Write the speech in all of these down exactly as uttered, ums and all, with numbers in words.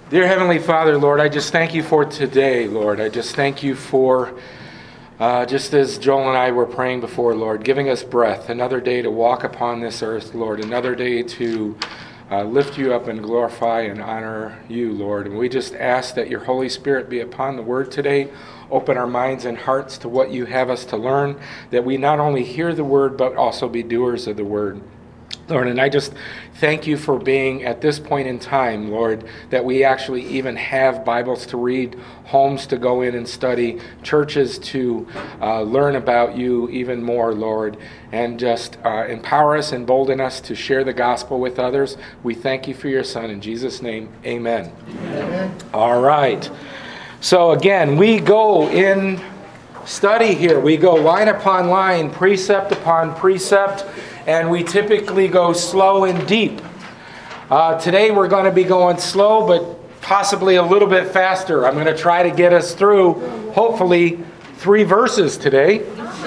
Dear Heavenly Father, Lord, I just thank you for today, Lord. I just thank you for, uh, just as Joel and I were praying before, Lord, giving us breath, another day to walk upon this earth, Lord, another day to uh, lift you up and glorify and honor you, Lord. And we just ask that your Holy Spirit be upon the word today. Open our minds and hearts to what you have us to learn, that we not only hear the word, but also be doers of the word. Lord, and I just thank you for being at this point in time, Lord, that we actually even have Bibles to read, homes to go in and study, churches to uh, learn about you even more, Lord, and just uh, empower us, embolden us to share the gospel with others. We thank you for your Son. In Jesus' name, amen. Amen. All right. So again, we go in study here. We go line upon line, precept upon precept, and we typically go slow and deep. Uh, today we're going to be going slow, but possibly a little bit faster. I'm going to try to get us through, hopefully, three verses today.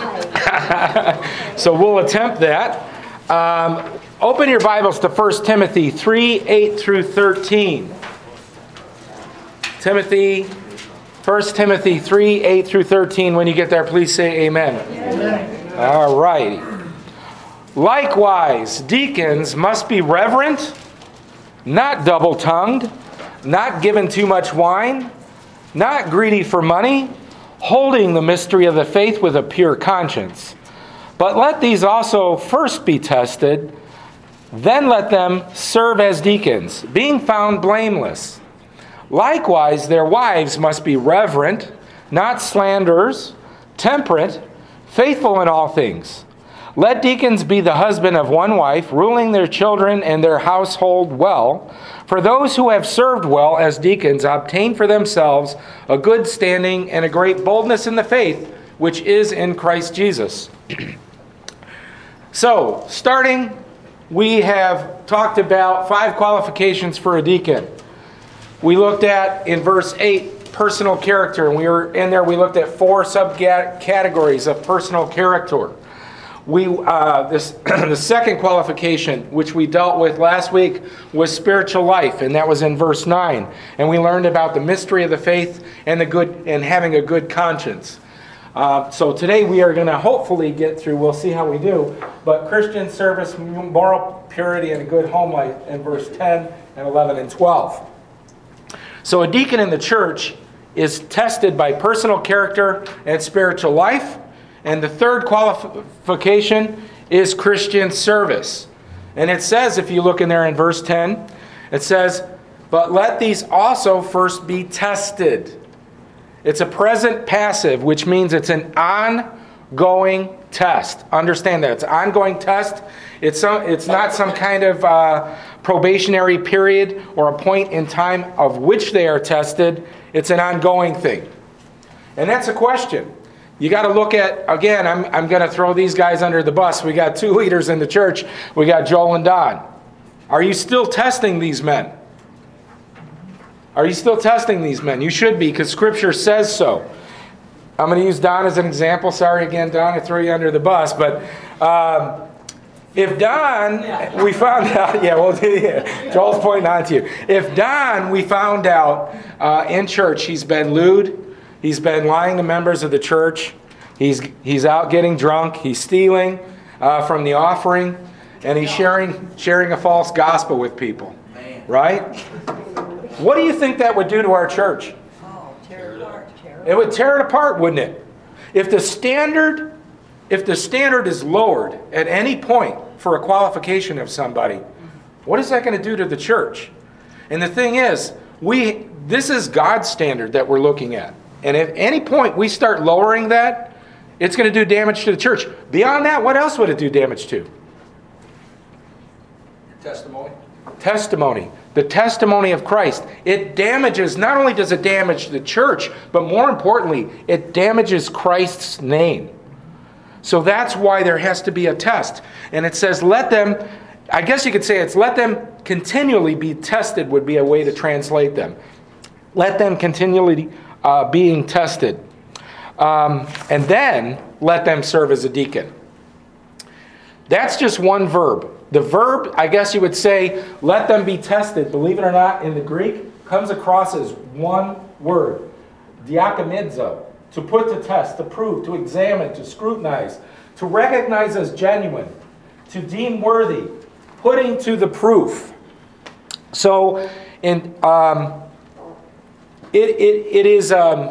So we'll attempt that. Um, open your Bibles to First Timothy three, eight through thirteen. Timothy, First Timothy three, eight through thirteen. When you get there, please say amen. Amen. All righty. Likewise, deacons must be reverent, not double-tongued, not given too much wine, not greedy for money, holding the mystery of the faith with a pure conscience. But let these also first be tested, then let them serve as deacons, being found blameless. Likewise, their wives must be reverent, not slanderers, temperate, faithful in all things. Let deacons be the husband of one wife, ruling their children and their household well. For those who have served well as deacons obtain for themselves a good standing and a great boldness in the faith, which is in Christ Jesus. So, starting, we have talked about five qualifications for a deacon. We looked at, in verse eight, personal character. And we were in there, we looked at four subcategories of personal character. We uh, this the second qualification, which we dealt with last week, was spiritual life, and that was in verse nine. And we learned about the mystery of the faith and the good and having a good conscience. Uh, so today we are going to hopefully get through. We'll see how we do. But Christian service, moral purity, and a good home life in verse ten and eleven and twelve. So a deacon in the church is tested by personal character and spiritual life. And the third qualification is Christian service. And it says, if you look in there in verse ten, it says, but let these also first be tested. It's a present passive, which means it's an ongoing test. Understand that. It's an ongoing test. It's, some, it's not some kind of uh, probationary period or a point in time of which they are tested. It's an ongoing thing. And that's a question. You got to look at, again, I'm, I'm going to throw these guys under the bus. We got two leaders in the church. We got Joel and Don. Are you still testing these men? Are you still testing these men? You should be, because Scripture says so. I'm going to use Don as an example. Sorry again, Don, I threw you under the bus. But um, if Don, we found out, yeah, well, yeah, Joel's pointing on to you. If Don, we found out uh, in church, he's been lewd, he's been lying to members of the church. He's he's out getting drunk. He's stealing uh, from the offering, and he's sharing sharing a false gospel with people. Right? What do you think that would do to our church? Oh, tear it apart. It would tear it apart, wouldn't it? If the standard, if the standard is lowered at any point for a qualification of somebody, what is that going to do to the church? And the thing is, we this is God's standard that we're looking at. And at any point we start lowering that, it's going to do damage to the church. Beyond that, what else would it do damage to? Testimony. Testimony. The testimony of Christ. It damages, not only does it damage the church, but more importantly, it damages Christ's name. So that's why there has to be a test. And it says, let them, I guess you could say it's let them continually be tested would be a way to translate them. Let them continually Uh, being tested. Um, and then let them serve as a deacon. That's just one verb. The verb, I guess you would say, let them be tested. Believe it or not, in the Greek, comes across as one word, diakonizo, to put to test, to prove, to examine, to scrutinize, to recognize as genuine, to deem worthy, putting to the proof. So, in um, it, it it is um,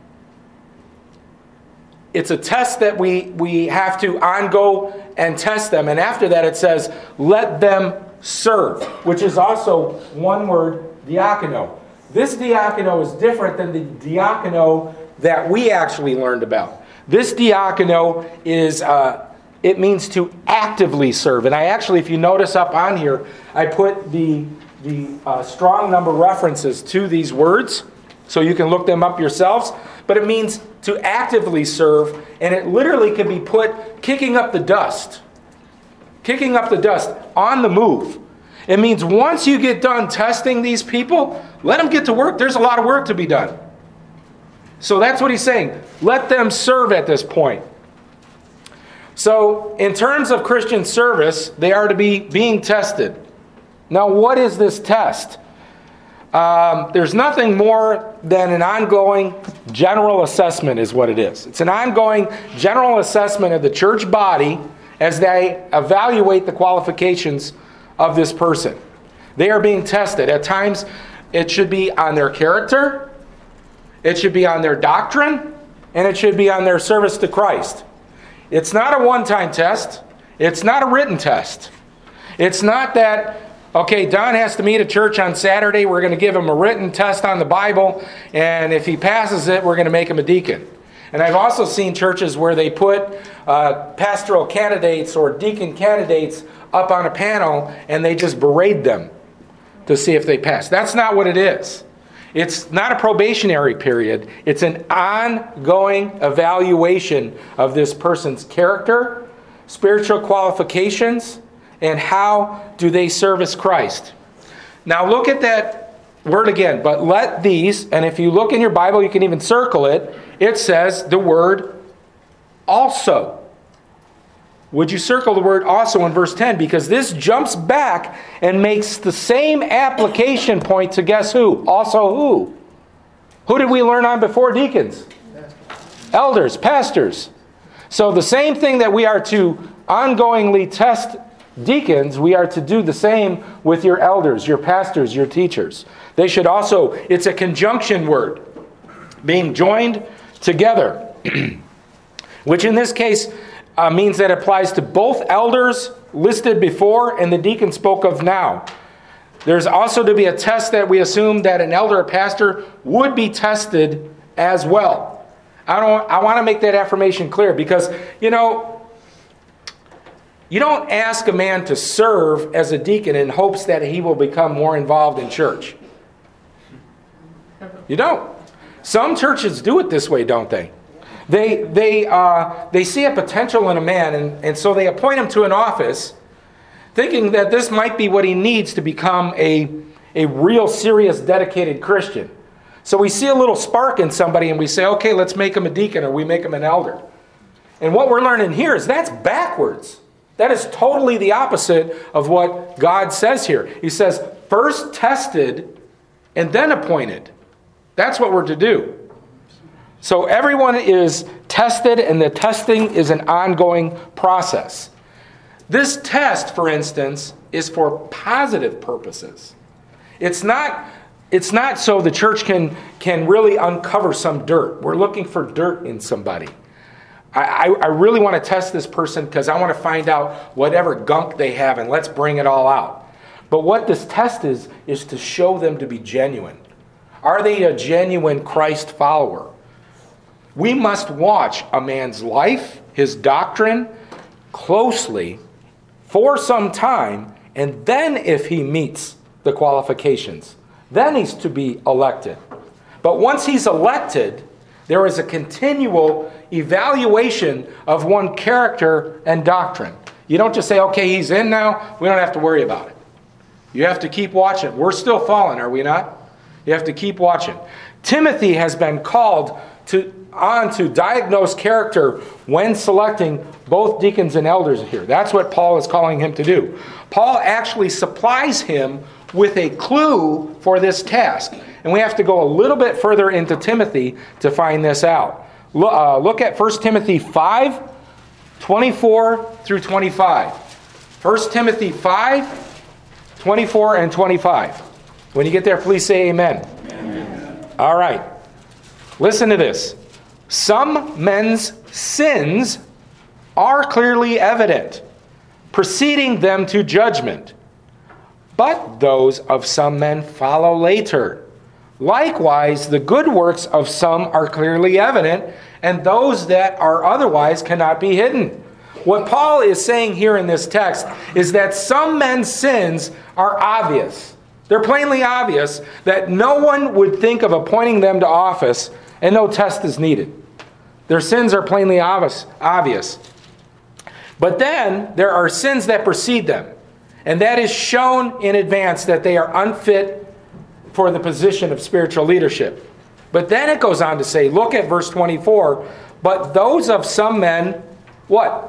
it's a test that we we have to ongo and test them, and after that it says, "Let them serve," which is also one word, diakono. This diakono is different than the diakono that we actually learned about. This diakono is, uh, it means to actively serve. And I actually, if you notice up on here, I put the, the uh, strong number references to these words, so you can look them up yourselves. But it means to actively serve, and it literally can be put kicking up the dust. Kicking up the dust, on the move. It means once you get done testing these people, let them get to work. There's a lot of work to be done. So that's what he's saying. Let them serve at this point. So in terms of Christian service, they are to be being tested. Now, what is this test? Um, there's nothing more than an ongoing general assessment is what it is. It's an ongoing general assessment of the church body as they evaluate the qualifications of this person. They are being tested. At times, it should be on their character, it should be on their doctrine, and it should be on their service to Christ. It's not a one-time test. It's not a written test. It's not that, okay, Don has to meet at church on Saturday, we're going to give him a written test on the Bible, and if he passes it, we're going to make him a deacon. And I've also seen churches where they put uh, pastoral candidates or deacon candidates up on a panel and they just berate them to see if they pass. That's not what it is. It's not a probationary period. It's an ongoing evaluation of this person's character, spiritual qualifications, and how do they service Christ. Now look at that word again. But let these, and if you look in your Bible, you can even circle it, it says the word also. Would you circle the word also in verse ten? Because this jumps back and makes the same application point to guess who? Also who? Who did we learn on before deacons? Elders, pastors. So the same thing that we are to ongoingly test deacons, we are to do the same with your elders, your pastors, your teachers. They should also, it's a conjunction word, being joined together, which in this case uh, means that it applies to both elders listed before and the deacon spoke of now. There's also to be a test that we assume that an elder or pastor would be tested as well. I don't. I want to make that affirmation clear because, you know, you don't ask a man to serve as a deacon in hopes that he will become more involved in church. You don't. Some churches do it this way, don't they? They they uh, they see a potential in a man, and, and so they appoint him to an office, thinking that this might be what he needs to become a, a real serious, dedicated Christian. So we see a little spark in somebody, and we say, okay, let's make him a deacon, or we make him an elder. And what we're learning here is that's backwards. That is totally the opposite of what God says here. He says, first tested, and then appointed. That's what we're to do. So everyone is tested, and the testing is an ongoing process. This test, for instance, is for positive purposes. It's not, it's not so the church can, can really uncover some dirt. We're looking for dirt in somebody. I, I really want to test this person because I want to find out whatever gunk they have, and let's bring it all out. But what this test is, is to show them to be genuine. Are they a genuine Christ follower? We must watch a man's life, his doctrine, closely for some time, and then if he meets the qualifications, then he's to be elected. But once he's elected, there is a continual evaluation of one character and doctrine. You don't just say, okay, he's in now, we don't have to worry about it. You have to keep watching. We're still falling, are we not? You have to keep watching. Timothy has been called to on to diagnose character when selecting both deacons and elders here. That's what Paul is calling him to do. Paul actually supplies him with a clue for this task. And we have to go a little bit further into Timothy to find this out. Look, uh, look at First Timothy five, twenty-four through twenty-five. First Timothy five, twenty-four and twenty-five. When you get there, please say amen. Amen. All right. Listen to this. Some men's sins are clearly evident, preceding them to judgment. But those of some men follow later. Likewise, the good works of some are clearly evident, and those that are otherwise cannot be hidden. What Paul is saying here in this text is that some men's sins are obvious. They're plainly obvious that no one would think of appointing them to office, and no test is needed. Their sins are plainly obvious. obvious. But then there are sins that precede them, and that is shown in advance that they are unfit for the position of spiritual leadership. But then it goes on to say, look at verse twenty-four, but those of some men, what?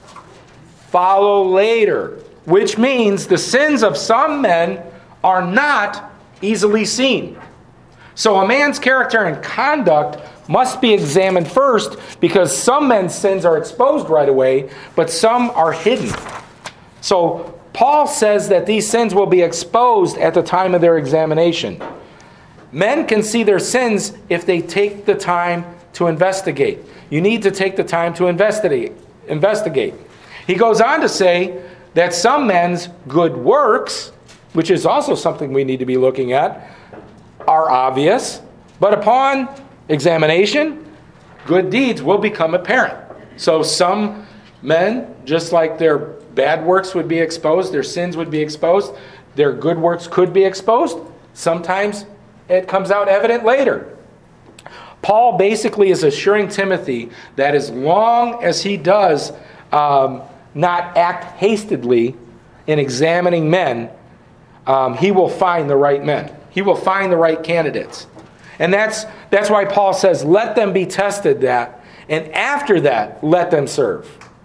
Follow later, which means the sins of some men are not easily seen. So a man's character and conduct must be examined first, because some men's sins are exposed right away, but some are hidden. So Paul says that these sins will be exposed at the time of their examination. Men can see their sins if they take the time to investigate. You need to take the time to investigate. Investigate. He goes on to say that some men's good works, which is also something we need to be looking at, are obvious, but upon examination, good deeds will become apparent. So some men, just like their bad works would be exposed, their sins would be exposed, their good works could be exposed. Sometimes it comes out evident later. Paul basically is assuring Timothy that as long as he does um, not act hastily in examining men, um, he will find the right men. He will find the right candidates. And that's that's why Paul says, let them be tested that, and after that, let them serve.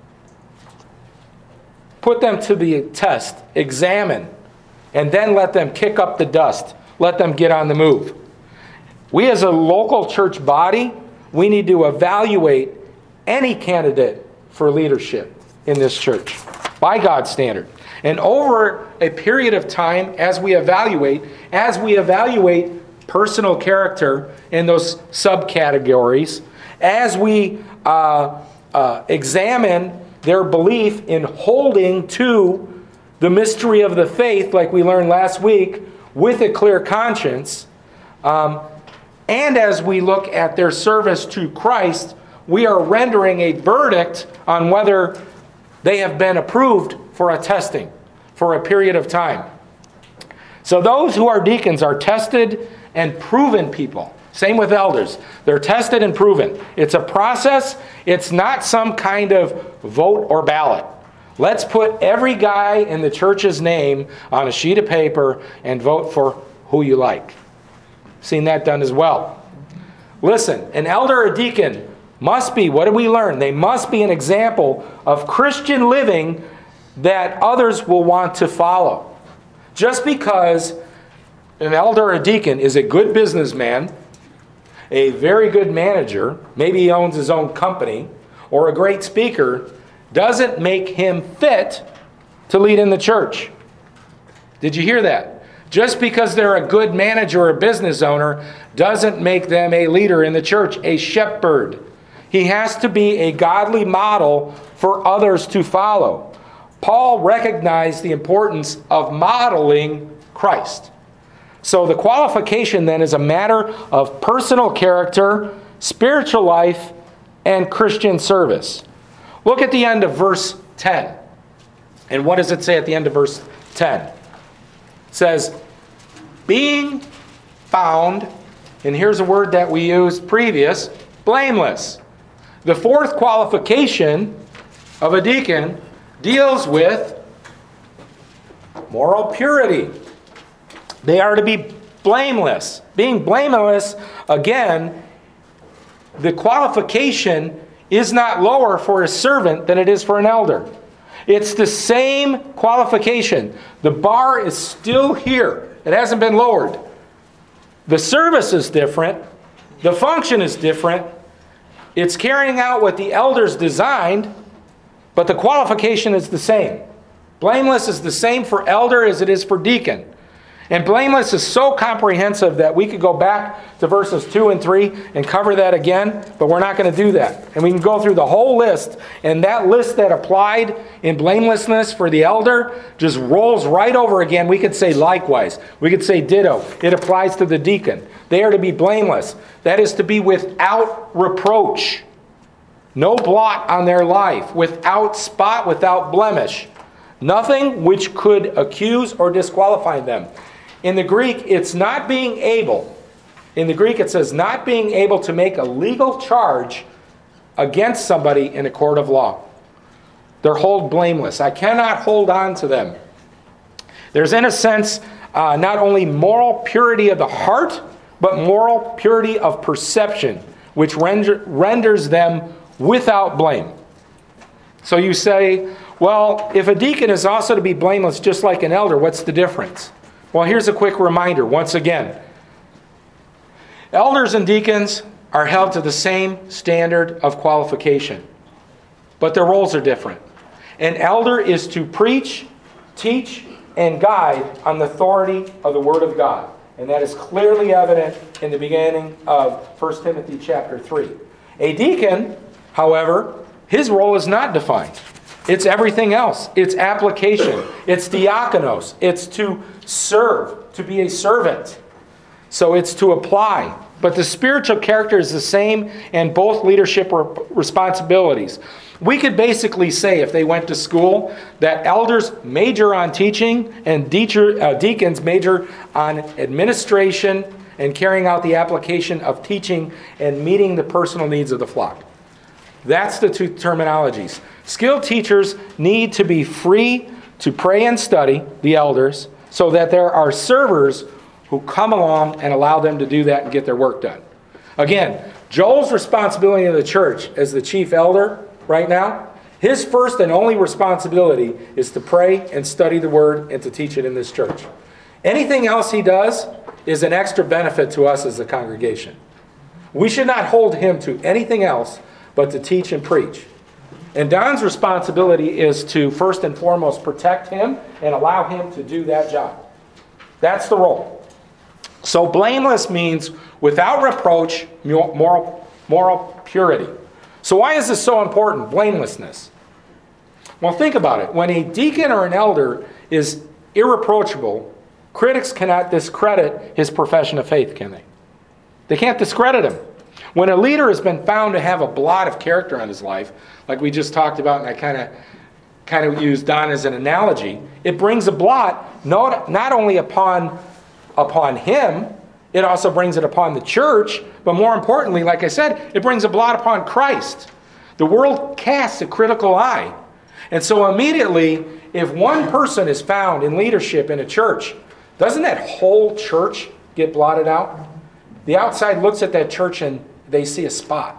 Put them to the test, examine, and then let them kick up the dust. Let them get on the move. We as a local church body, we need to evaluate any candidate for leadership in this church by God's standard. And over a period of time, as we evaluate, as we evaluate personal character in those subcategories, as we uh, uh, examine their belief in holding to the mystery of the faith, like we learned last week, with a clear conscience, um, and as we look at their service to Christ, we are rendering a verdict on whether they have been approved for a testing, for a period of time. So those who are deacons are tested and proven people. Same with elders. They're tested and proven. It's a process. It's not some kind of vote or ballot. Let's put every guy in the church's name on a sheet of paper and vote for who you like. Seen that done as well. Listen, an elder or deacon must be, what do we learn? They must be an example of Christian living that others will want to follow. Just because an elder or a deacon is a good businessman, a very good manager, maybe he owns his own company, or a great speaker, doesn't make him fit to lead in the church. Did you hear that? Just because they're a good manager or a business owner doesn't make them a leader in the church, a shepherd. He has to be a godly model for others to follow. Paul recognized the importance of modeling Christ. So the qualification then is a matter of personal character, spiritual life, and Christian service. Look at the end of verse ten. And what does it say at the end of verse ten? It says, being found, and here's a word that we used previous, blameless. The fourth qualification of a deacon deals with moral purity. They are to be blameless. Being blameless, again, the qualification is not lower for a servant than it is for an elder. It's the same qualification. The bar is still here. It hasn't been lowered. The service is different. The function is different. It's carrying out what the elders designed, but the qualification is the same. Blameless is the same for elder as it is for deacon. And blameless is so comprehensive that we could go back to verses two and three and cover that again, but we're not going to do that. And we can go through the whole list, and that list that applied in blamelessness for the elder just rolls right over again. We could say likewise. We could say ditto. It applies to the deacon. They are to be blameless. That is to be without reproach. No blot on their life. Without spot, without blemish. Nothing which could accuse or disqualify them. In the Greek, it's not being able. In the Greek, it says not being able to make a legal charge against somebody in a court of law. They're hold blameless. I cannot hold on to them. There's, in a sense, uh, not only moral purity of the heart, but moral purity of perception, which render, renders them without blame. So you say, well, if a deacon is also to be blameless just like an elder, what's the difference? Well, here's a quick reminder once again. Elders and deacons are held to the same standard of qualification, but their roles are different. An elder is to preach, teach, and guide on the authority of the Word of God. And that is clearly evident in the beginning of First Timothy chapter three. A deacon, however, his role is not defined. It's everything else. It's application. It's diakonos. It's to serve, to be a servant. So it's to apply. But the spiritual character is the same in both leadership responsibilities. We could basically say, if they went to school, that elders major on teaching and deacher, uh, deacons major on administration and carrying out the application of teaching and meeting the personal needs of the flock. That's the two terminologies. Skilled teachers need to be free to pray and study, the elders, so that there are servers who come along and allow them to do that and get their work done. Again, Joel's responsibility in the church as the chief elder right now, his first and only responsibility is to pray and study the Word and to teach it in this church. Anything else he does is an extra benefit to us as a congregation. We should not hold him to anything else but to teach and preach. And Don's responsibility is to first and foremost protect him and allow him to do that job. That's the role. So blameless means without reproach, moral, moral purity. So why is this so important, blamelessness? Well, think about it. When a deacon or an elder is irreproachable, critics cannot discredit his profession of faith, can they? They can't discredit him. When a leader has been found to have a blot of character on his life, like we just talked about, and I kind of kind of used Don as an analogy, it brings a blot not, not only upon, upon him, it also brings it upon the church, but more importantly, like I said, it brings a blot upon Christ. The world casts a critical eye. And so immediately, if one person is found in leadership in a church, doesn't that whole church get blotted out? The outside looks at that church and they see a spot.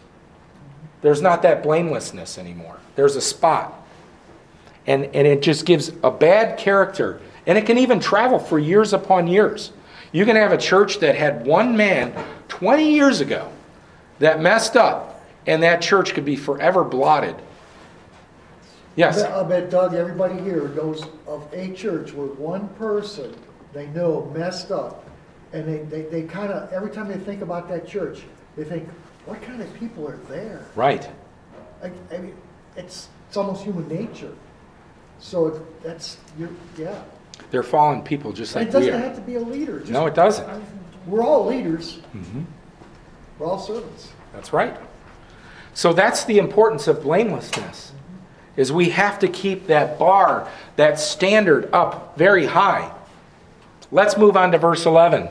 There's not that blamelessness anymore. There's a spot. And, and it just gives a bad character. And it can even travel for years upon years. You can have a church that had one man twenty years ago that messed up, and that church could be forever blotted. Yes? I bet, Doug, everybody here knows of a church where one person they know messed up. And they, they, they kind of, every time they think about that church, they think, what kind of people are there? Right. I, I mean, it's it's almost human nature. So it, that's, you're, yeah. They're fallen people just like And it we doesn't are. have to be a leader. Just, No, it doesn't. We're all leaders. Mm-hmm. We're all servants. That's right. So that's the importance of blamelessness, is we have to keep that bar, that standard up very high. Let's move on to verse eleven.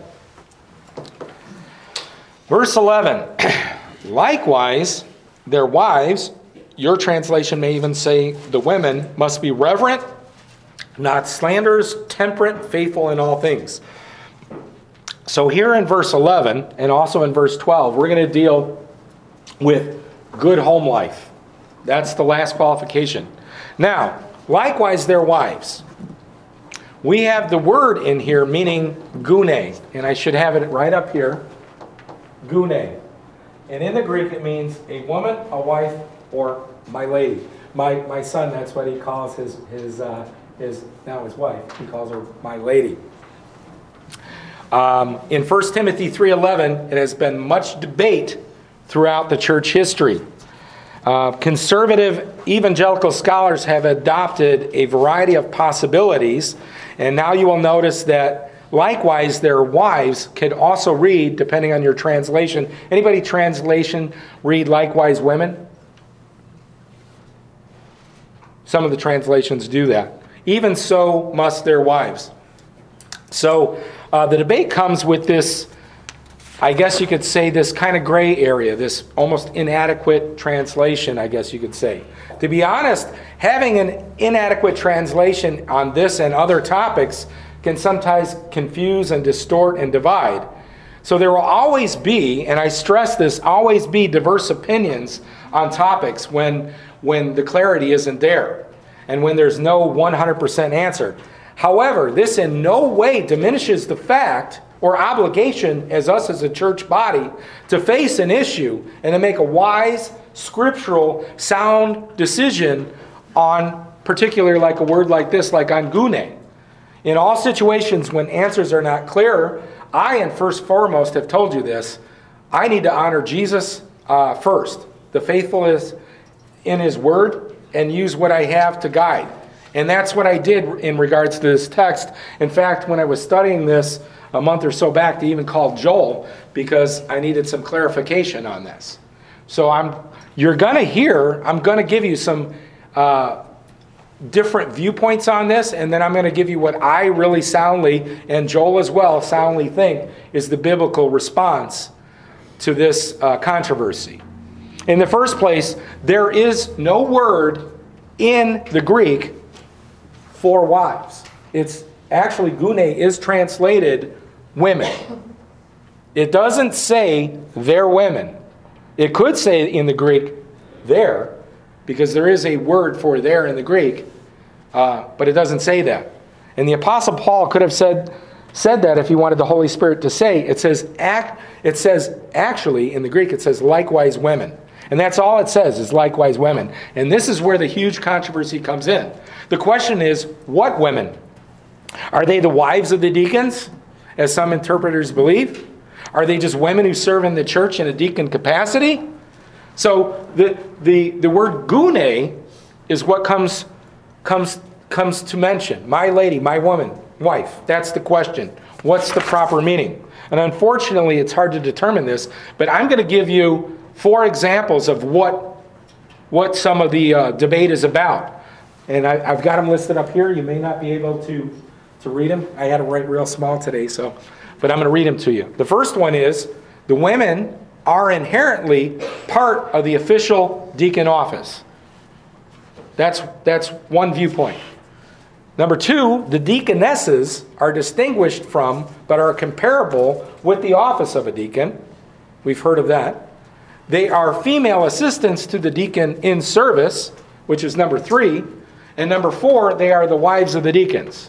Verse eleven. Likewise, their wives, your translation may even say the women, must be reverent, not slanderers, temperate, faithful in all things. So here in verse eleven, and also in verse twelve, we're going to deal with good home life. That's the last qualification. Now, Likewise, their wives. We have the word in here meaning gune, and I should have it right up here. Gune. And in the Greek, it means a woman, a wife, or my lady. My my son, that's what he calls his his uh, his now his wife. He calls her my lady. Um, in First Timothy three eleven, it has been much debate throughout the church history. Uh, conservative evangelical scholars have adopted a variety of possibilities, and now you will notice that likewise their wives could also read, depending on your translation. Anybody translation read likewise women? Some of the translations do that. Even so must their wives. So uh, the debate comes with this, I guess you could say, this kind of gray area, this almost inadequate translation, I guess you could say. To be honest, having an inadequate translation on this and other topics can sometimes confuse and distort and divide. So there will always be, and I stress this, always be diverse opinions on topics when, when the clarity isn't there and when there's no one hundred percent answer. However, this in no way diminishes the fact or obligation as us as a church body to face an issue and to make a wise, scriptural, sound decision on particularly like a word like this, like on gune. In all situations when answers are not clear, I, and first foremost, have told you this, I need to honor Jesus uh, first, the faithfulness in his word, and use what I have to guide. And that's what I did in regards to this text. In fact, when I was studying this a month or so back, they even called Joel because I needed some clarification on this. So I'm, you're going to hear, I'm going to give you some uh, different viewpoints on this, and then I'm going to give you what I really soundly, and Joel as well, soundly think is the biblical response to this uh, controversy. In the first place, there is no word in the Greek for wives. It's actually, gune is translated women. It doesn't say they're women. It could say in the Greek there, because there is a word for there in the Greek, uh, but it doesn't say that. And the Apostle Paul could have said said that if he wanted the Holy Spirit to say. It says act. It says actually in the Greek it says likewise women, and that's all it says is likewise women. And this is where the huge controversy comes in. The question is, what women? Are they the wives of the deacons, as some interpreters believe? Are they just women who serve in the church in a deacon capacity? So the the, the word gune is what comes comes comes to mention. My lady, my woman, wife. That's the question. What's the proper meaning? And unfortunately, it's hard to determine this, but I'm going to give you four examples of what what some of the uh, debate is about. And I, I've got them listed up here. You may not be able to, to read them. I had to write real small today, so, but I'm going to read them to you. The first one is, the women are inherently part of the official deacon office. That's, that's one viewpoint. Number two, the deaconesses are distinguished from, but are comparable with the office of a deacon. We've heard of that. They are female assistants to the deacon in service, which is number three. And number four, they are the wives of the deacons.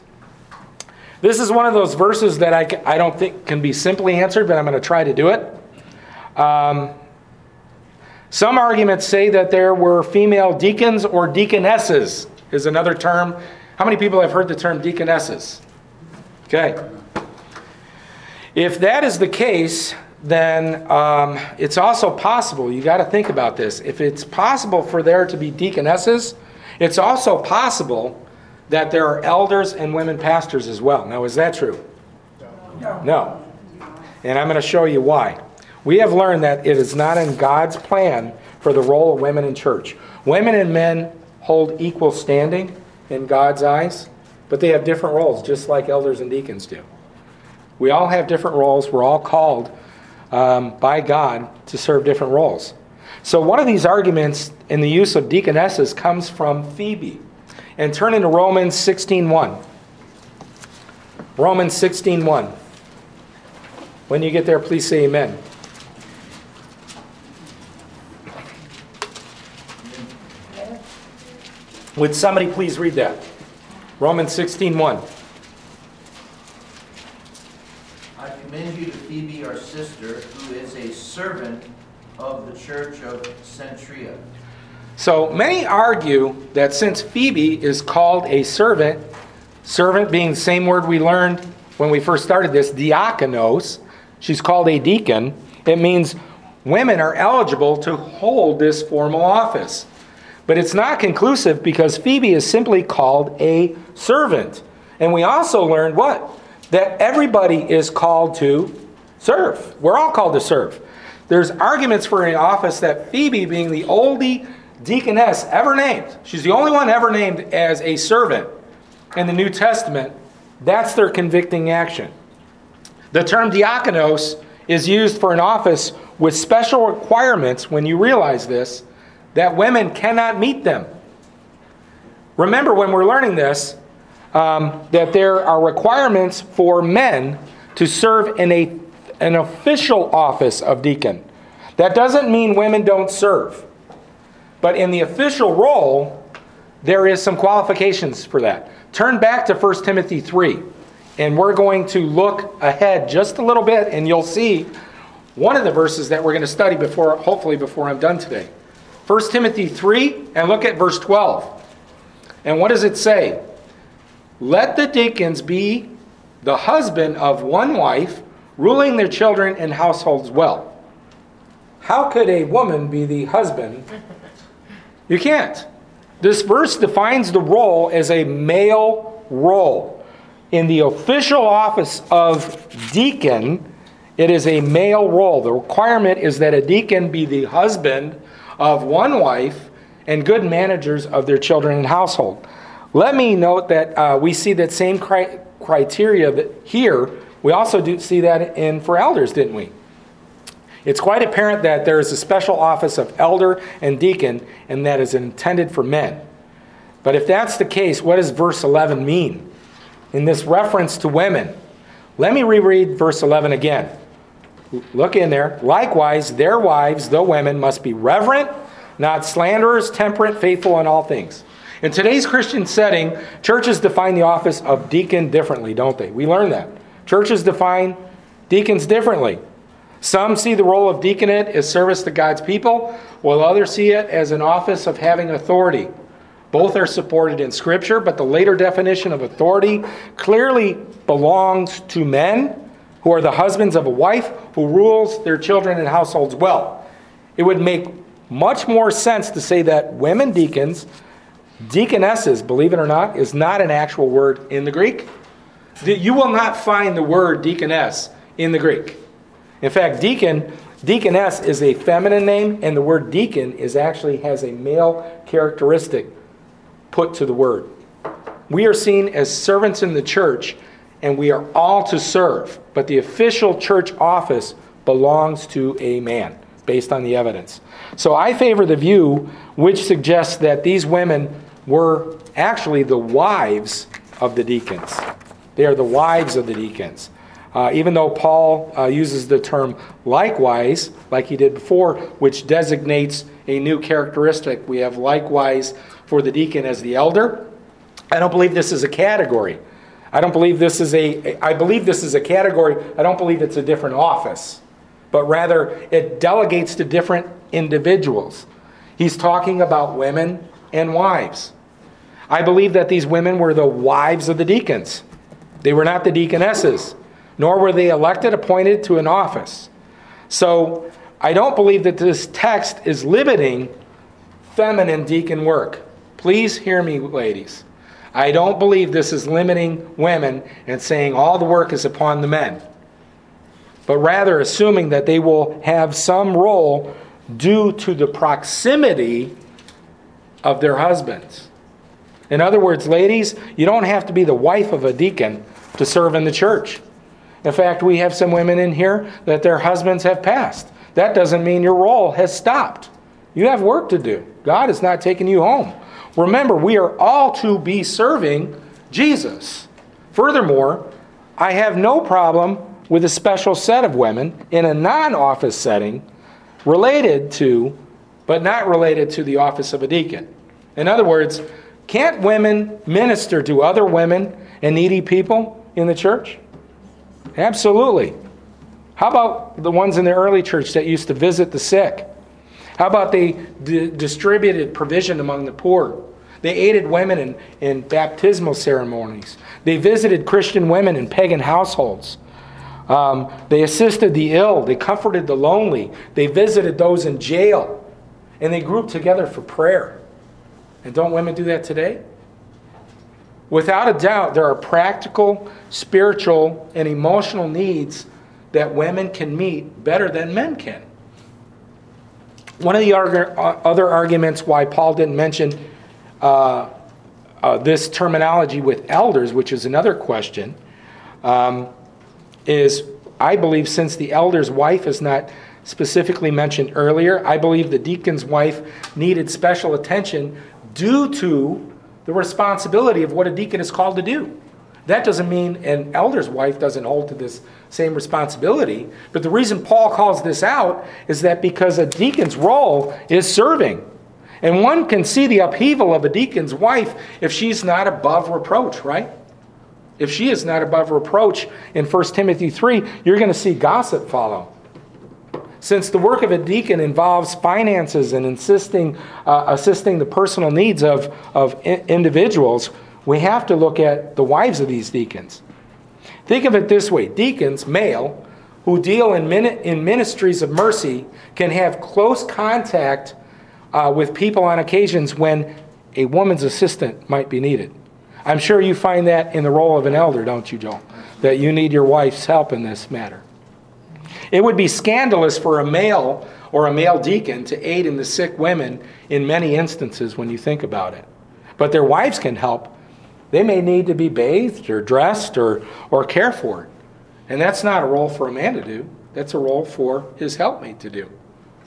This is one of those verses that I, I don't think can be simply answered, but I'm going to try to do it. Um, some arguments say that there were female deacons or deaconesses is another term. How many people have heard the term deaconesses? Okay. If that is the case, then um, it's also possible, you got to think about this, if it's possible for there to be deaconesses, it's also possible that there are elders and women pastors as well. Now, is that true? No. No. And I'm going to show you why. We have learned that it is not in God's plan for the role of women in church. Women and men hold equal standing in God's eyes, but they have different roles, just like elders and deacons do. We all have different roles. We're all called um, by God to serve different roles. So one of these arguments in the use of deaconesses comes from Phoebe. And turn into Romans sixteen one. Romans sixteen one. When you get there, please say amen. Would somebody please read that? Romans sixteen one. I commend you to Phoebe, our sister, who is a servant of the church of Centria. So many argue that since Phoebe is called a servant, servant being the same word we learned when we first started this, diakonos, she's called a deacon, it means women are eligible to hold this formal office. But it's not conclusive because Phoebe is simply called a servant. And we also learned what? That everybody is called to serve. We're all called to serve. There's arguments for an office that Phoebe, being the only deaconess ever named, she's the only one ever named as a servant in the New Testament, that's their convicting action. The term diakonos is used for an office with special requirements, when you realize this, that women cannot meet them. Remember when we're learning this, um, that there are requirements for men to serve in a an official office of deacon. That doesn't mean women don't serve. But in the official role, there is some qualifications for that. Turn back to First Timothy three, and we're going to look ahead just a little bit, and you'll see one of the verses that we're going to study before, hopefully before I'm done today. First Timothy three, and look at verse twelve. And what does it say? Let the deacons be the husband of one wife, ruling their children and households well. How could a woman be the husband? You can't. This verse defines the role as a male role. In the official office of deacon, it is a male role. The requirement is that a deacon be the husband of one wife and good managers of their children and household. Let me note that uh, we see that same cri- criteria that here. We also do see that in for elders, didn't we? It's quite apparent that there is a special office of elder and deacon, and that is intended for men. But if that's the case, what does verse eleven mean in this reference to women? Let me reread verse eleven again. Look in there. Likewise, their wives, though women, must be reverent, not slanderers, temperate, faithful in all things. In today's Christian setting, churches define the office of deacon differently, don't they? We learn that. Churches define deacons differently. Some see the role of deaconate as service to God's people, while others see it as an office of having authority. Both are supported in Scripture, but the later definition of authority clearly belongs to men who are the husbands of a wife who rules their children and households well. It would make much more sense to say that women deacons, deaconesses, believe it or not, is not an actual word in the Greek. You will not find the word deaconess in the Greek. In fact, deacon, deaconess is a feminine name, and the word deacon is actually has a male characteristic put to the word. We are seen as servants in the church, and we are all to serve, but the official church office belongs to a man, based on the evidence. So I favor the view which suggests that these women were actually the wives of the deacons. They are the wives of the deacons. Uh, even though Paul uh, uses the term likewise, like he did before, which designates a new characteristic. We have likewise for the deacon as the elder. I don't believe this is a category. I don't believe this is a, I believe this is a category. I don't believe it's a different office, but rather it delegates to different individuals. He's talking about women and wives. I believe that these women were the wives of the deacons. They were not the deaconesses, nor were they elected, appointed to an office. So I don't believe that this text is limiting feminine deacon work. Please hear me, ladies. I don't believe this is limiting women and saying all the work is upon the men, but rather assuming that they will have some role due to the proximity of their husbands. In other words, ladies, you don't have to be the wife of a deacon to serve in the church. In fact, we have some women in here that their husbands have passed. That doesn't mean your role has stopped. You have work to do. God is not taking you home. Remember, we are all to be serving Jesus. Furthermore, I have no problem with a special set of women in a non-office setting related to, but not related to the office of a deacon. In other words, Can't women minister to other women and needy people in the church? Absolutely. How about the ones in the early church that used to visit the sick? How about they d- distributed provision among the poor? They aided women in, in baptismal ceremonies. They visited Christian women in pagan households. Um, they assisted the ill. They comforted the lonely. They visited those in jail. And they grouped together for prayer. And don't women do that today? Without a doubt, there are practical, spiritual, and emotional needs that women can meet better than men can. One of the arg- other arguments why Paul didn't mention uh, uh, this terminology with elders, which is another question, um, is I believe since the elder's wife is not specifically mentioned earlier, I believe the deacon's wife needed special attention due to the responsibility of what a deacon is called to do. That doesn't mean an elder's wife doesn't hold to this same responsibility, but the reason Paul calls this out is that because a deacon's role is serving. And one can see the upheaval of a deacon's wife if she's not above reproach, right? If she is not above reproach in First Timothy three, you're going to see gossip follow. Since the work of a deacon involves finances and insisting, uh, assisting the personal needs of, of I- individuals, we have to look at the wives of these deacons. Think of it this way. Deacons, male, who deal in, min- in ministries of mercy can have close contact uh, with people on occasions when a woman's assistant might be needed. I'm sure you find that in the role of an elder, don't you, Joel? That you need your wife's help in this matter. It would be scandalous for a male or a male deacon to aid in the sick women in many instances when you think about it. But their wives can help. They may need to be bathed or dressed or, or care for. And that's not a role for a man to do. That's a role for his helpmate to do.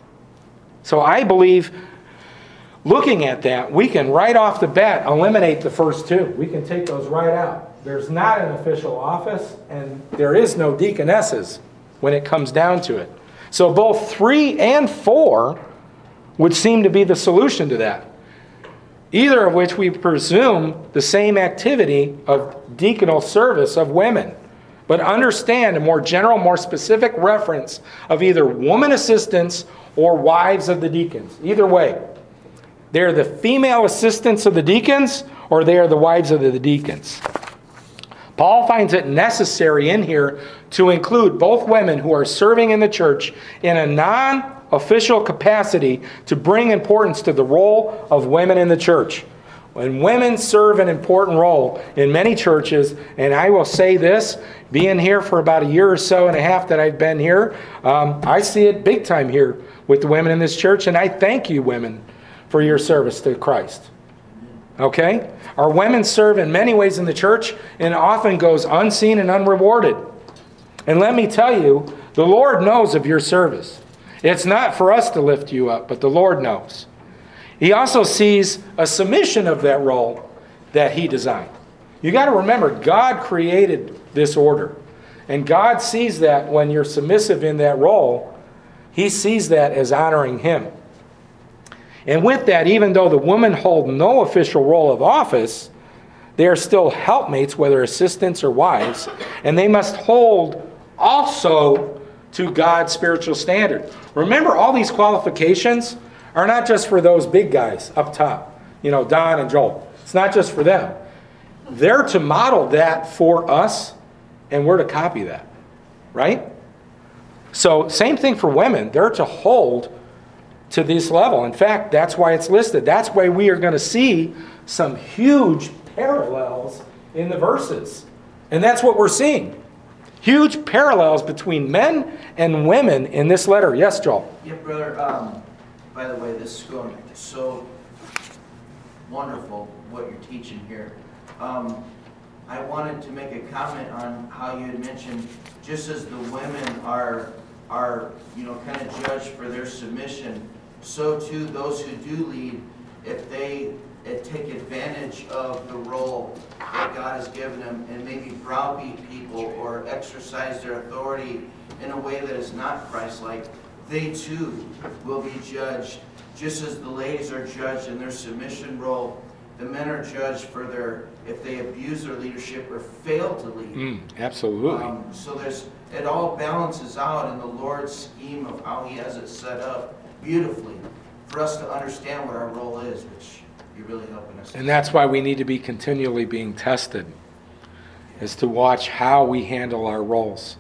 So I believe, looking at that, we can right off the bat eliminate the first two. We can take those right out. There's not an official office, and there is no deaconesses when it comes down to it. So both three and four would seem to be the solution to that. Either of which we presume the same activity of deaconal service of women. But understand a more general, more specific reference of either woman assistants or wives of the deacons. Either way. They're the female assistants of the deacons, or they are the wives of the deacons. Paul finds it necessary in here to include both women who are serving in the church in a non-official capacity to bring importance to the role of women in the church. When women serve an important role in many churches, and I will say this, being here for about a year or so and a half that I've been here, um, I see it big time here with the women in this church, and I thank you, women, for your service to Christ. Okay? Our women serve in many ways in the church and often goes unseen and unrewarded. And let me tell you, the Lord knows of your service. It's not for us to lift you up, but the Lord knows. He also sees a submission of that role that He designed. You got to remember, God created this order. And God sees that when you're submissive in that role, He sees that as honoring Him. And with that, even though the women hold no official role of office, they are still helpmates, whether assistants or wives, and they must hold also to God's spiritual standard. Remember, all these qualifications are not just for those big guys up top, you know, Don and Joel. It's not just for them. They're to model that for us, and we're to copy that, right? So same thing for women. They're to hold to this level. In fact, that's why it's listed. That's why we are going to see some huge parallels in the verses. And that's what we're seeing. Huge parallels between men and women in this letter. Yes, Joel? Yeah, brother, um, by the way, this is going so wonderful, what you're teaching here. Um, I wanted to make a comment on how you had mentioned, just as the women are, are you know, kind of judged for their submission, so too those who do lead, if they uh, take advantage of the role that God has given them and maybe browbeat people or exercise their authority in a way that is not Christ-like, they too will be judged, just as the ladies are judged in their submission role. the men are judged for their, if they abuse their leadership or fail to lead. Mm, absolutely. Um, so there's, it all balances out in the Lord's scheme of how He has it set up beautifully for us to understand what our role is, which you're really helping us. And that's why we need to be continually being tested, is to watch how we handle our roles.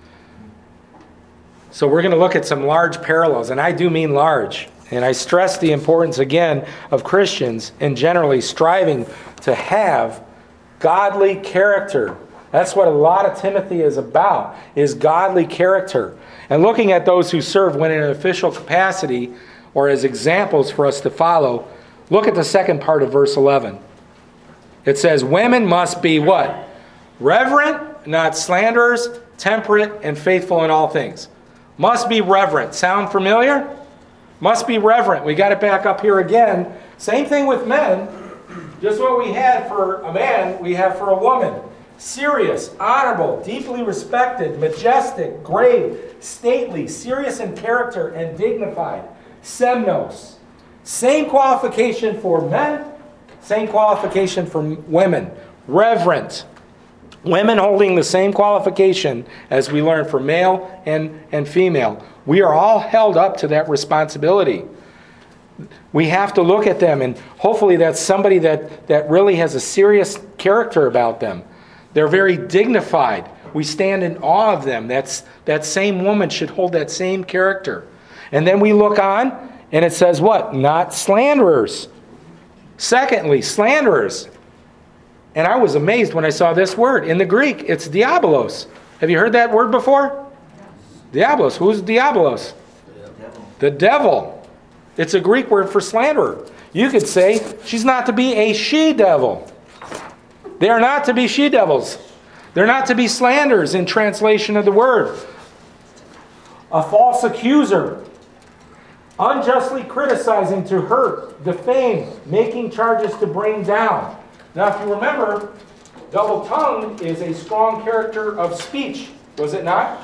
So we're going to look at some large parallels, and I do mean large. And I stress the importance, again, of Christians in generally striving to have godly character. That's what a lot of Timothy is about, is godly character. And looking at those who serve when in an official capacity or as examples for us to follow, look at the second part of verse eleven. It says, women must be what? Reverent, not slanderers, temperate, and faithful in all things. Must be reverent. Sound familiar? Must be reverent. We got it back up here again. Same thing with men. Just what we had for a man, we have for a woman. Serious, honorable, deeply respected, majestic, grave, stately, serious in character, and dignified. Semnos. Same qualification for men, same qualification for women. Reverent. Women holding the same qualification as we learned for male and, and female. We are all held up to that responsibility. We have to look at them, and hopefully that's somebody that, that really has a serious character about them. They're very dignified. We stand in awe of them. That's, that same woman should hold that same character. And then we look on, and it says what? Not slanderers. Secondly, slanderers. And I was amazed when I saw this word. In the Greek, it's diabolos. Have you heard that word before? Diabolos. Who's diabolos? The devil. The devil. It's a Greek word for slanderer. You could say she's not to be a she-devil. They are not to be she-devils. They're not to be slanderers in translation of the word. A false accuser. Unjustly criticizing to hurt, defame, making charges to bring down. Now, if you remember, double-tongued is a strong character of speech, was it not?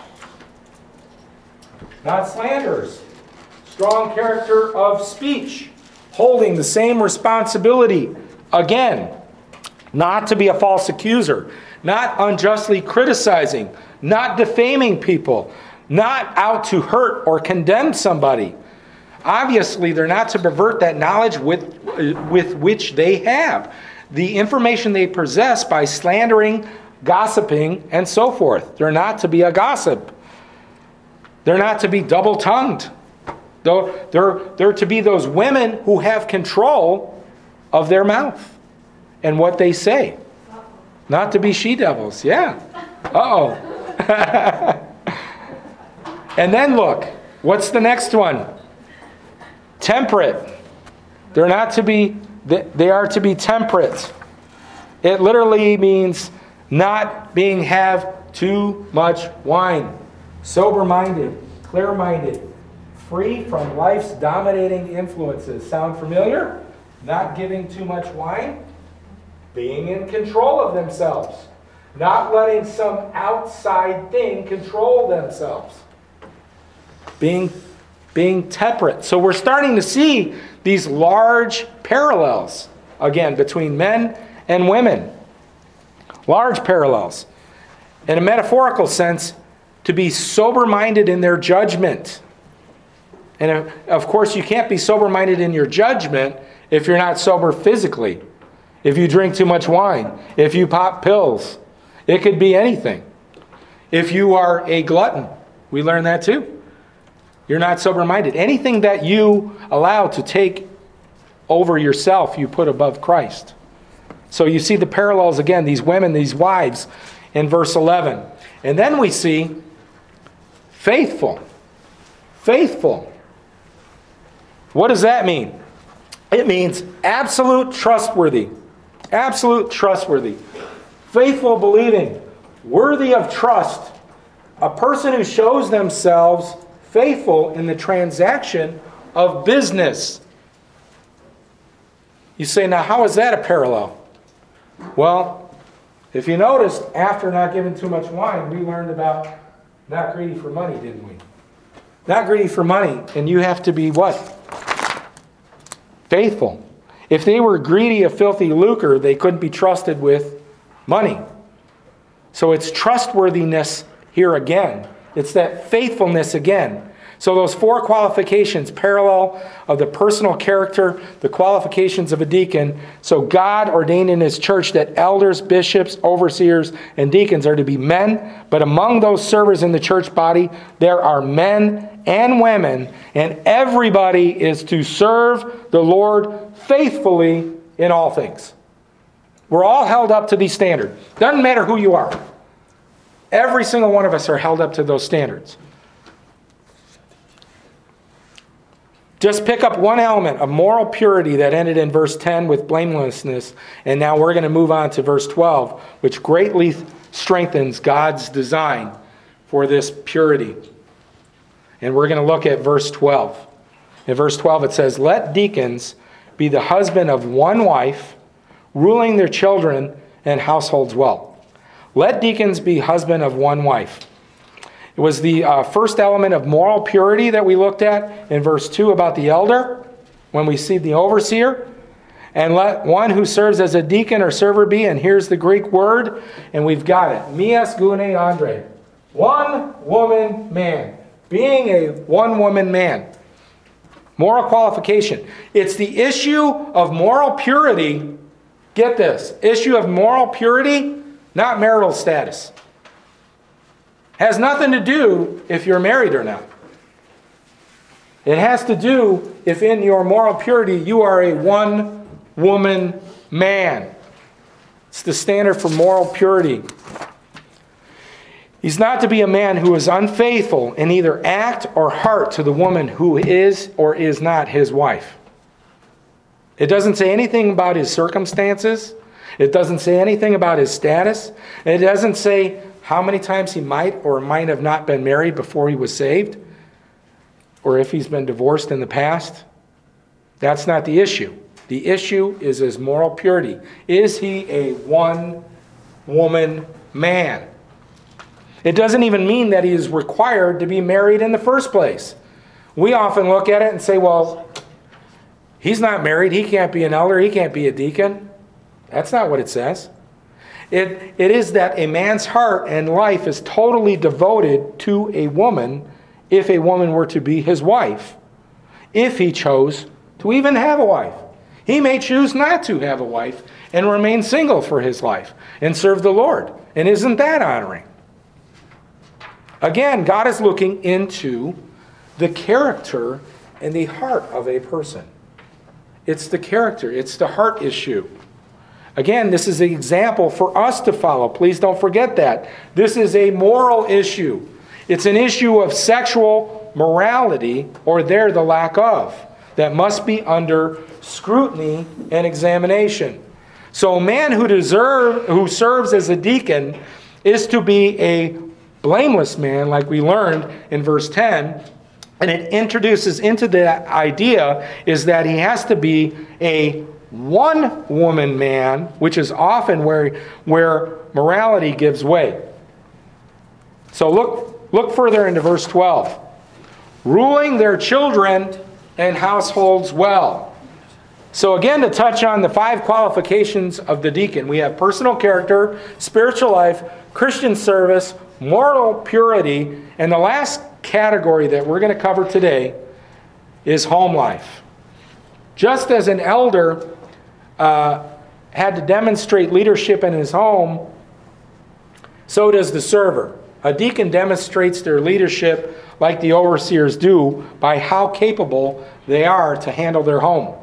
Not slanderers. Strong character of speech, holding the same responsibility. Again, not to be a false accuser, not unjustly criticizing, not defaming people, not out to hurt or condemn somebody. Obviously, they're not to pervert that knowledge with, with which they have. The information they possess by slandering, gossiping, and so forth. They're not to be a gossip. They're not to be double-tongued. They're, they're, they're to be those women who have control of their mouth and what they say. Not to be she-devils. Yeah. Uh-oh. And then look. What's the next one? Temperate. They're not to be... They are to be temperate. It literally means not being have too much wine. Sober-minded, clear-minded, free from life's dominating influences. Sound familiar? Not giving too much wine. Being in control of themselves. Not letting some outside thing control themselves. Being, being temperate. So we're starting to see these large parallels, again, between men and women. Large parallels. In a metaphorical sense, to be sober-minded in their judgment. And of course, you can't be sober-minded in your judgment if you're not sober physically. If you drink too much wine. If you pop pills. It could be anything. If you are a glutton. We learned that too. You're not sober-minded. Anything that you allow to take over yourself, you put above Christ. So you see the parallels again, these women, these wives, in verse eleven. And then we see faithful. Faithful. What does that mean? It means absolute trustworthy. Absolute trustworthy. Faithful believing. Worthy of trust. A person who shows themselves faithful in the transaction of business. You say, now how is that a parallel? Well, if you noticed, after not giving too much wine, we learned about not greedy for money, didn't we? Not greedy for money, and you have to be what? Faithful. If they were greedy of filthy lucre, they couldn't be trusted with money. So it's trustworthiness here again. It's that faithfulness again. So those four qualifications, parallel of the personal character, the qualifications of a deacon. So God ordained in his church that elders, bishops, overseers, and deacons are to be men. But among those servers in the church body, there are men and women. And everybody is to serve the Lord faithfully in all things. We're all held up to these standards. Doesn't matter who you are. Every single one of us are held up to those standards. Just pick up one element of moral purity that ended in verse ten with blamelessness, and now we're going to move on to verse twelve, which greatly strengthens God's design for this purity. And we're going to look at verse twelve. In verse twelve it says, "Let deacons be the husband of one wife, ruling their children and households well." Let deacons be husband of one wife. It was the uh, first element of moral purity that we looked at in verse two about the elder, when we see the overseer. And let one who serves as a deacon or server be, and here's the Greek word, and we've got it. Mias gune andre. One woman man. Being a one woman man. Moral qualification. It's the issue of moral purity. Get this. Issue of moral purity, not marital status. Has nothing to do if you're married or not. It has to do if in your moral purity you are a one-woman man. It's the standard for moral purity. He's not to be a man who is unfaithful in either act or heart to the woman who is or is not his wife. It doesn't say anything about his circumstances. It doesn't say anything about his status. It doesn't say how many times he might or might have not been married before he was saved, or if he's been divorced in the past. That's not the issue. The issue is his moral purity. Is he a one-woman man? It doesn't even mean that he is required to be married in the first place. We often look at it and say, well, he's not married, he can't be an elder, he can't be a deacon. That's not what it says. It, it is that a man's heart and life is totally devoted to a woman if a woman were to be his wife, if he chose to even have a wife. He may choose not to have a wife and remain single for his life and serve the Lord. And isn't that honoring? Again, God is looking into the character and the heart of a person. It's the character, it's the heart issue. Again, this is an example for us to follow. Please don't forget that. This is a moral issue. It's an issue of sexual morality, or there the lack of, that must be under scrutiny and examination. So a man who deserve, who serves as a deacon is to be a blameless man, like we learned in verse ten. And it introduces into the idea is that he has to be a one-woman man, which is often where, where morality gives way. So look, look further into verse twelve. Ruling their children and households well. So again, to touch on the five qualifications of the deacon, we have personal character, spiritual life, Christian service, moral purity, and the last category that we're going to cover today is home life. Just as an elder uh, had to demonstrate leadership in his home, so does the server. A deacon demonstrates their leadership like the overseers do by how capable they are to handle their home.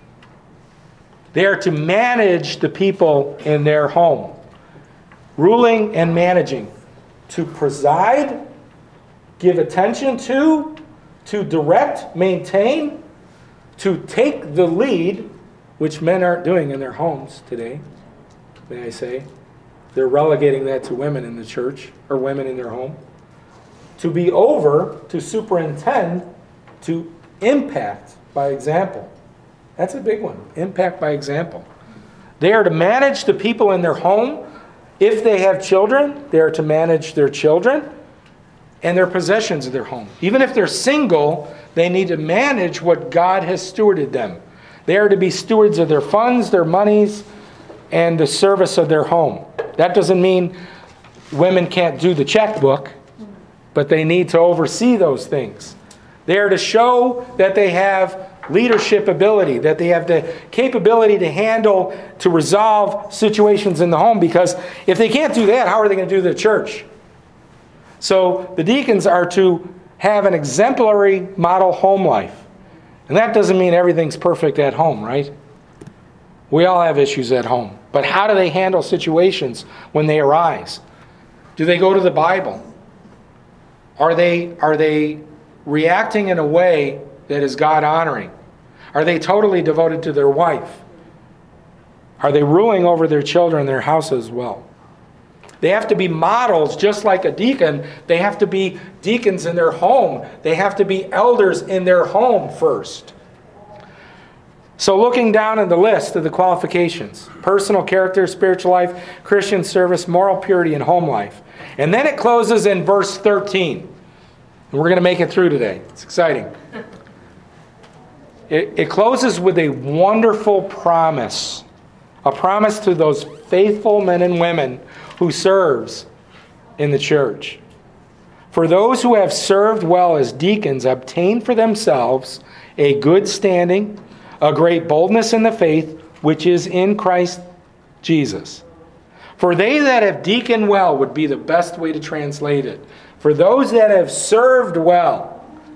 They are to manage the people in their home. Ruling and managing. To preside, give attention to, to direct, maintain, to take the lead, which men aren't doing in their homes today, may I say. They're relegating that to women in the church, or women in their home. To be over, to superintend, to impact by example. That's a big one. Impact by example. They are to manage the people in their home. If they have children, they are to manage their children and their possessions of their home. Even if they're single, they need to manage what God has stewarded them. They are to be stewards of their funds, their monies, and the service of their home. That doesn't mean women can't do the checkbook, but they need to oversee those things. They are to show that they have leadership ability, that they have the capability to handle, to resolve situations in the home, because if they can't do that, how are they going to do the church? So the deacons are to have an exemplary model home life. And that doesn't mean everything's perfect at home, right? We all have issues at home. But how do they handle situations when they arise? Do they go to the Bible? Are they, are they reacting in a way that is God-honoring? Are they totally devoted to their wife? Are they ruling over their children and their house as well? They have to be models just like a deacon. They have to be deacons in their home. They have to be elders in their home first. So looking down in the list of the qualifications: personal character, spiritual life, Christian service, moral purity, and home life. And then it closes in verse thirteen. And we're going to make it through today. It's exciting. It, it closes with a wonderful promise. A promise to those faithful men and women who serves in the church. For those who have served well as deacons obtain for themselves a good standing, a great boldness in the faith, which is in Christ Jesus. For they that have deaconed well would be the best way to translate it. For those that have served well.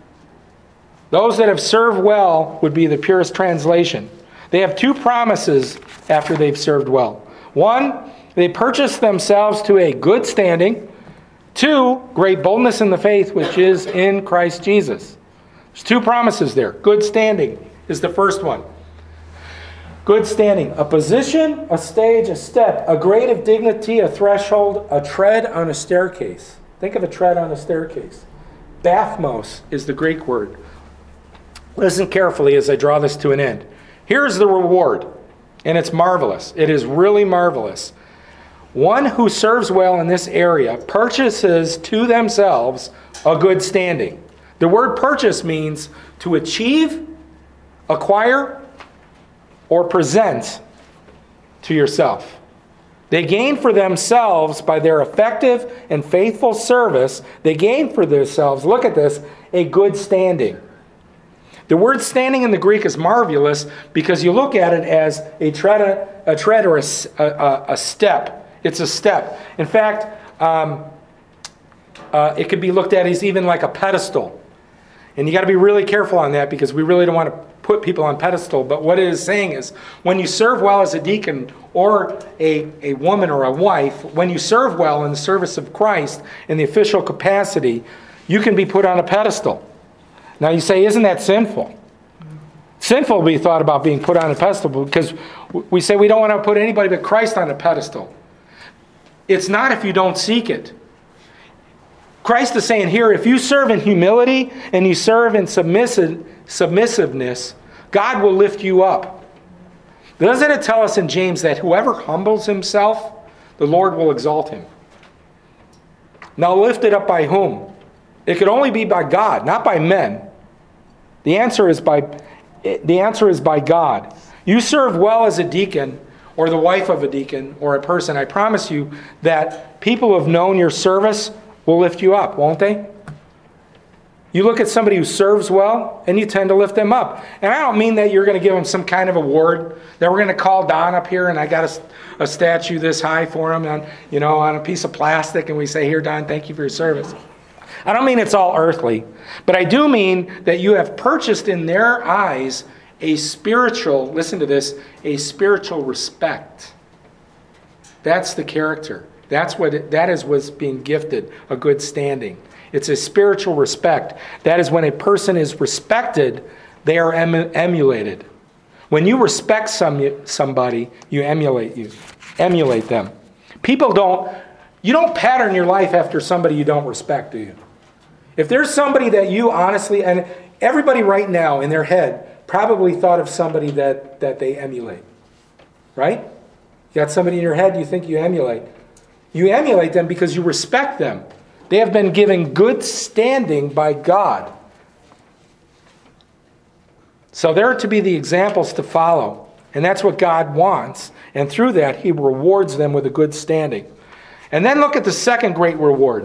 Those that have served well would be the purest translation. They have two promises after they've served well. One, they purchase themselves to a good standing. Two, great boldness in the faith, which is in Christ Jesus. There's two promises there. Good standing is the first one. Good standing. A position, a stage, a step, a grade of dignity, a threshold, a tread on a staircase. Think of a tread on a staircase. Bathmos is the Greek word. Listen carefully as I draw this to an end. Here's the reward, and it's marvelous. It is really marvelous. One who serves well in this area purchases to themselves a good standing. The word purchase means to achieve, acquire, or present to yourself. They gain for themselves by their effective and faithful service, they gain for themselves, look at this, a good standing. The word standing in the Greek is marvelous because you look at it as a tread, a tread or a, a, a step. It's a step. In fact, um, uh, it could be looked at as even like a pedestal. And you got to be really careful on that because we really don't want to put people on pedestal. But what it is saying is when you serve well as a deacon or a, a woman or a wife, when you serve well in the service of Christ in the official capacity, you can be put on a pedestal. Now you say, isn't that sinful? Sinful to be thought about being put on a pedestal because we say we don't want to put anybody but Christ on a pedestal. It's not if you don't seek it. Christ is saying here, if you serve in humility and you serve in submissive, submissiveness, God will lift you up. Doesn't it tell us in James that whoever humbles himself, the Lord will exalt him? Now lifted up by whom? It could only be by God, not by men. The answer is by the answer is by God. You serve well as a deacon or the wife of a deacon or a person. I promise you that people who have known your service will lift you up, won't they? You look at somebody who serves well, and you tend to lift them up. And I don't mean that you're going to give them some kind of award, that we're going to call Don up here, and I got a, a statue this high for him on, you know, on a piece of plastic, and we say, here, Don, thank you for your service. I don't mean it's all earthly, but I do mean that you have purchased in their eyes a spiritual, listen to this, a spiritual respect. That's the character. That's what it, that is what's being gifted, a good standing. It's a spiritual respect. That is when a person is respected, they are em- emulated. When you respect some somebody, you emulate you, emulate them. People don't, you don't pattern your life after somebody you don't respect, do you? If there's somebody that you honestly, and everybody right now in their head probably thought of somebody that, that they emulate, right? You got somebody in your head you think you emulate. You emulate them because you respect them. They have been given good standing by God. So they're to be the examples to follow. And that's what God wants. And through that, he rewards them with a good standing. And then look at the second great reward.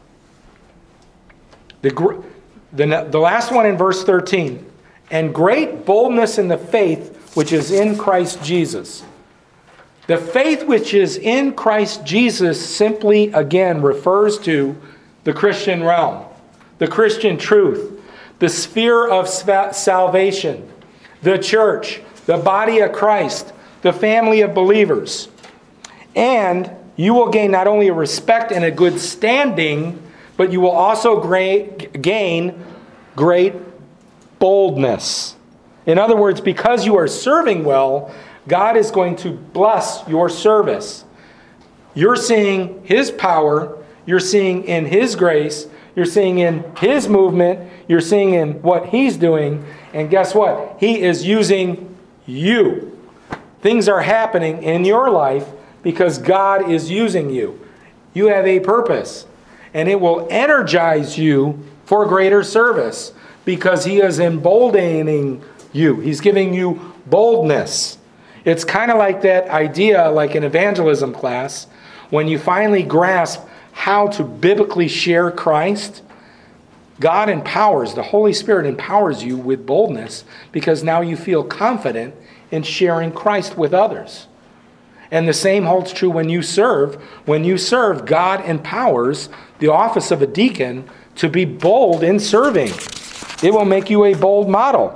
The, gr- the, the last one in verse thirteen. And great boldness in the faith which is in Christ Jesus. The faith which is in Christ Jesus simply, again, refers to the Christian realm, the Christian truth, the sphere of salvation, the church, the body of Christ, the family of believers. And you will gain not only a respect and a good standing, but you will also great, gain great boldness. In other words, because you are serving well, God is going to bless your service. You're seeing his power, you're seeing in his grace, you're seeing in his movement, you're seeing in what he's doing, and guess what? He is using you. Things are happening in your life because God is using you. You have a purpose, and it will energize you for greater service because he is emboldening you. He's giving you boldness. It's kind of like that idea, like in evangelism class, when you finally grasp how to biblically share Christ, God empowers, the Holy Spirit empowers you with boldness because now you feel confident in sharing Christ with others. And the same holds true when you serve. When you serve, God empowers the office of a deacon to be bold in serving. It will make you a bold model.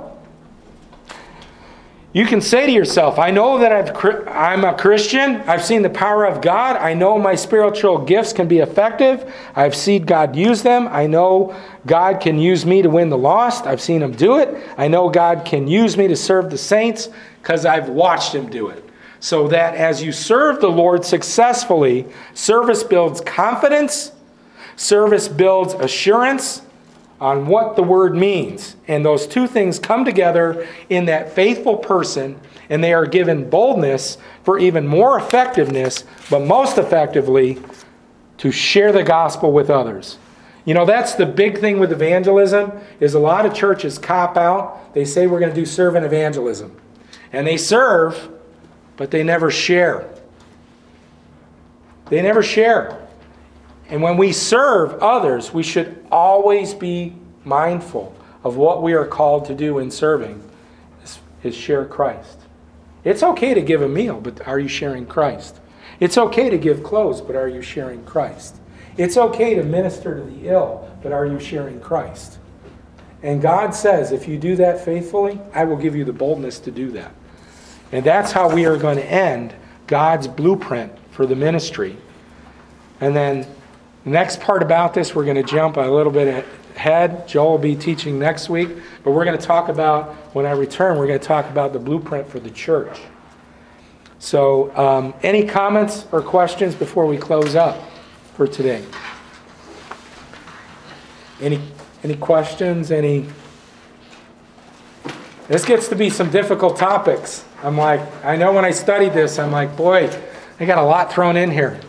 You can say to yourself, I know that I've, I'm a Christian. I've seen the power of God. I know my spiritual gifts can be effective. I've seen God use them. I know God can use me to win the lost. I've seen him do it. I know God can use me to serve the saints because I've watched him do it. So that as you serve the Lord successfully, service builds confidence, service builds assurance on what the word means. And those two things come together in that faithful person, and they are given boldness for even more effectiveness, but most effectively, to share the gospel with others. You know, that's the big thing with evangelism, is a lot of churches cop out. They say we're going to do servant evangelism. And they serve, but they never share. They never share. And when we serve others, we should always be mindful of what we are called to do in serving, is, is share Christ. It's okay to give a meal, but are you sharing Christ? It's okay to give clothes, but are you sharing Christ? It's okay to minister to the ill, but are you sharing Christ? And God says, if you do that faithfully, I will give you the boldness to do that. And that's how we are going to end God's blueprint for the ministry. And then the next part about this, we're going to jump a little bit ahead. Joel will be teaching next week. But we're going to talk about, when I return, we're going to talk about the blueprint for the church. So um, any comments or questions before we close up for today? Any, any questions? Any? This gets to be some difficult topics. I'm like, I know when I studied this, I'm like, boy, I got a lot thrown in here.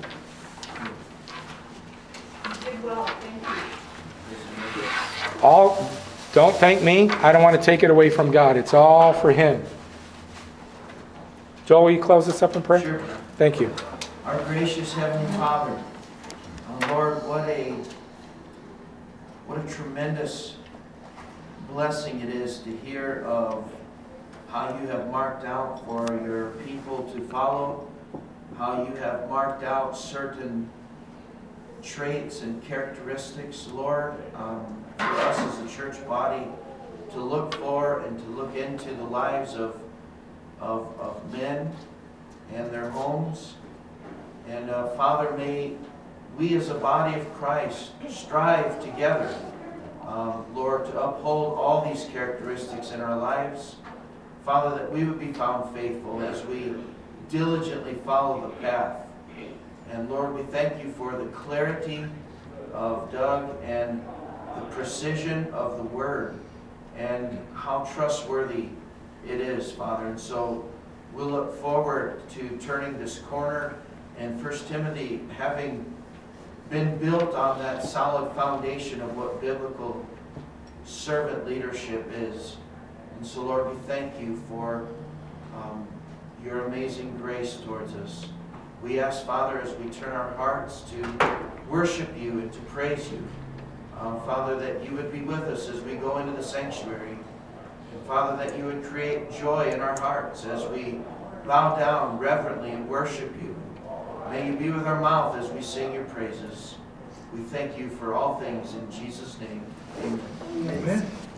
All, don't thank me. I don't want to take it away from God. It's all for him. Joel, will you close this up in prayer? Sure. Thank you. Our gracious Heavenly Father, oh Lord, what a what a tremendous blessing it is to hear of how you have marked out for your people to follow, how you have marked out certain traits and characteristics, Lord, um, for us as a church body to look for and to look into the lives of, of, of men and their homes. And uh, Father, may we as a body of Christ strive together, um, Lord, to uphold all these characteristics in our lives. Father, that we would be found faithful as we diligently follow the path. And Lord, we thank you for the clarity of Doug and the precision of the word and how trustworthy it is, Father. And so we'll look forward to turning this corner and First Timothy having been built on that solid foundation of what biblical servant leadership is. And so, Lord, we thank you for um, your amazing grace towards us. We ask, Father, as we turn our hearts to worship you and to praise you, um, Father, that you would be with us as we go into the sanctuary. And Father, that you would create joy in our hearts as we bow down reverently and worship you. May you be with our mouth as we sing your praises. We thank you for all things in Jesus' name. Amen. Amen.